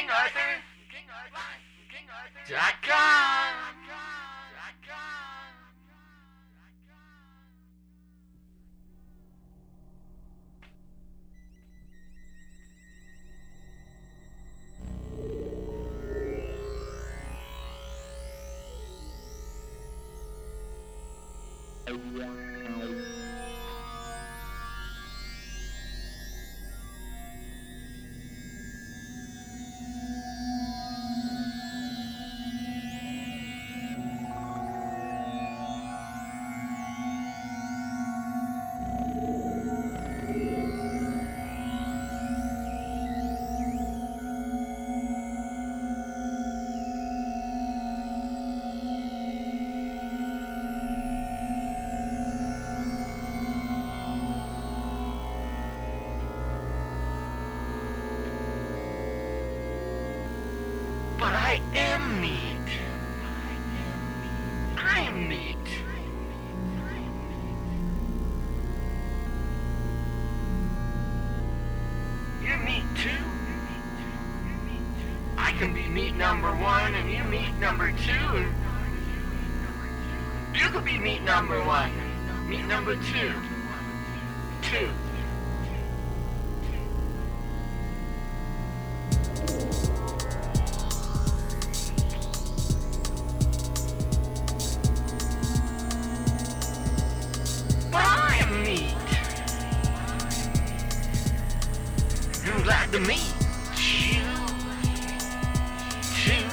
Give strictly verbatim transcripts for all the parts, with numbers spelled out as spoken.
King Arthur. Dot com. But I am neat. I'm neat. You're neat too. I can be meat number one and you meat number two. And you could be meat number one, meat number two. Two. I'm glad to meet you, too.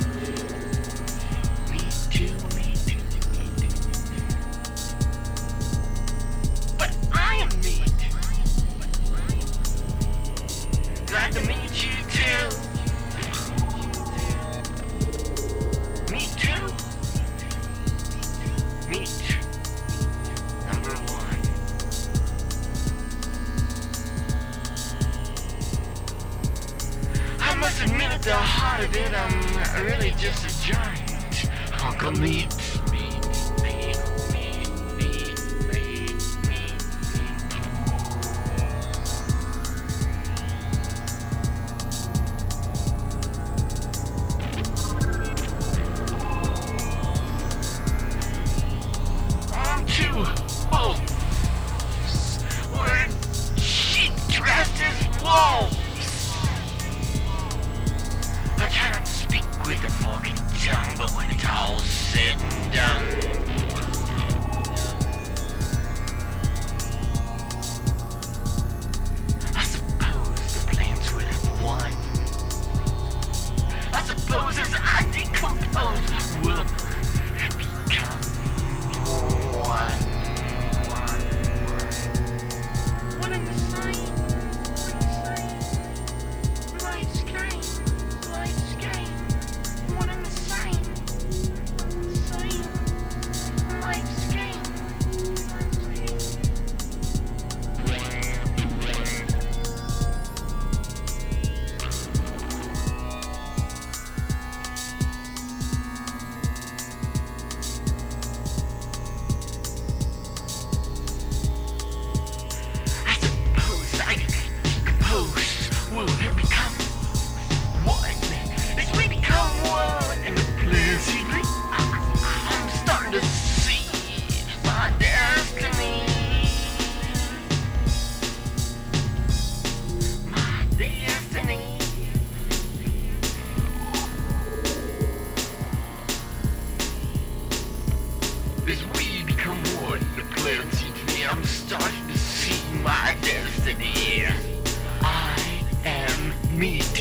Me too, me too, me too. But I am neat. Glad to meet you, too. Me too. Meet number one. I must admit at the heart of it, I'm really just a giant hunk of meat. Meat, meat, meat, meat, meat, meat, I'm too old. We're sheep dressed as wolves. I cannot speak with a forked tongue, but when it's all said and done, I suppose the plants would have won. I suppose as I decompose, we'll become one. One and the same. Life's game. Life's game. One and the same. Same. Life's game. I suppose I decompose. Will it become one? As we become one and implicitly, I'm starting to see my destiny. My destiny. As we become one, the implicitly, I'm starting to see my destiny. I am meat.